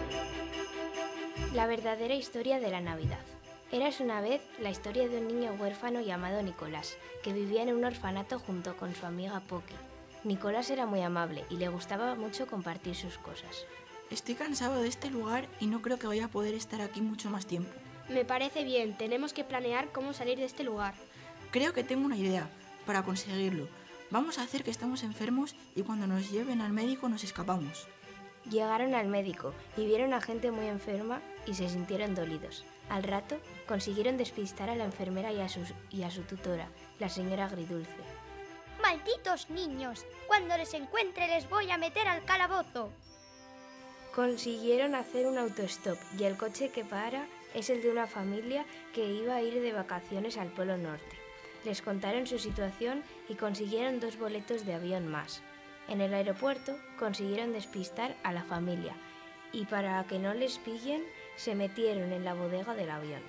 La verdadera historia de la Navidad. Érase una vez la historia de un niño huérfano llamado Nicolás, que vivía en un orfanato junto con su amiga Poki. Nicolás era muy amable y le gustaba mucho compartir sus cosas. Estoy cansado de este lugar y no creo que vaya a poder estar aquí mucho más tiempo. Me parece bien, tenemos que planear cómo salir de este lugar. Creo que tengo una idea para conseguirlo. Vamos a hacer que estamos enfermos y cuando nos lleven al médico nos escapamos. Llegaron al médico y vieron a gente muy enferma y se sintieron dolidos. Al rato consiguieron despistar a la enfermera y a su tutora, la señora Agridulce. ¡Malditos niños! Cuando les encuentre les voy a meter al calabozo. Consiguieron hacer un autostop y el coche que para es el de una familia que iba a ir de vacaciones al Polo Norte. Les contaron su situación y consiguieron 2 boletos de avión más. En el aeropuerto consiguieron despistar a la familia y para que no les pillen se metieron en la bodega del avión.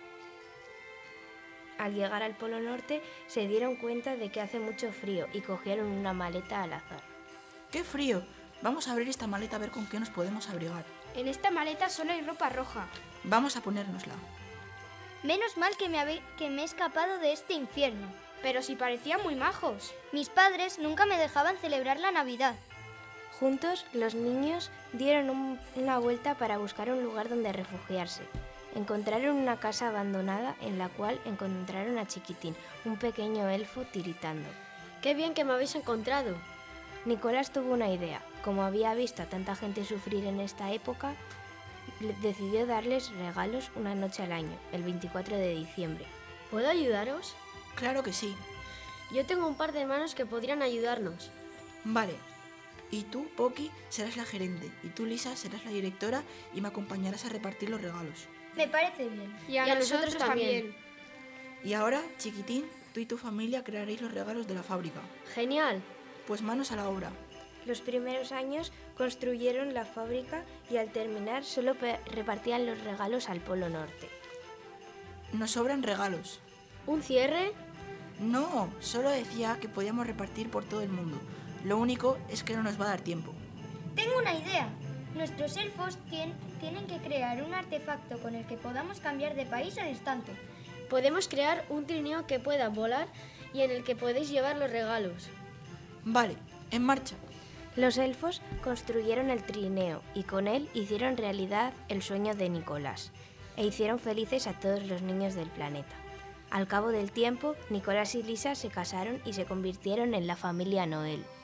Al llegar al Polo Norte se dieron cuenta de que hace mucho frío y cogieron una maleta al azar. ¡Qué frío! Vamos a abrir esta maleta a ver con qué nos podemos abrigar. En esta maleta solo hay ropa roja. Vamos a ponérnosla. Menos mal que me he escapado de este infierno. Pero si parecían muy majos. Mis padres nunca me dejaban celebrar la Navidad. Juntos, los niños dieron una vuelta para buscar un lugar donde refugiarse. Encontraron una casa abandonada en la cual encontraron a Chiquitín, un pequeño elfo tiritando. ¡Qué bien que me habéis encontrado! Nicolás tuvo una idea. Como había visto a tanta gente sufrir en esta época, decidió darles regalos una noche al año, el 24 de diciembre. ¿Puedo ayudaros? Claro que sí. Yo tengo un par de hermanos que podrían ayudarnos. Vale. Y tú, Poki, serás la gerente. Y tú, Lisa, serás la directora y me acompañarás a repartir los regalos. Me parece bien. Y a nosotros también. Y ahora, Chiquitín, tú y tu familia crearéis los regalos de la fábrica. ¡Genial! Pues manos a la obra. Los primeros años construyeron la fábrica y al terminar solo repartían los regalos al Polo Norte. Nos sobran regalos. ¿Un cierre? No, solo decía que podíamos repartir por todo el mundo. Lo único es que no nos va a dar tiempo. Tengo una idea. Nuestros elfos tienen que crear un artefacto con el que podamos cambiar de país al instante. Podemos crear un trineo que pueda volar y en el que podéis llevar los regalos. Vale, en marcha. Los elfos construyeron el trineo y con él hicieron realidad el sueño de Nicolás e hicieron felices a todos los niños del planeta. Al cabo del tiempo, Nicolás y Lisa se casaron y se convirtieron en la familia Noel.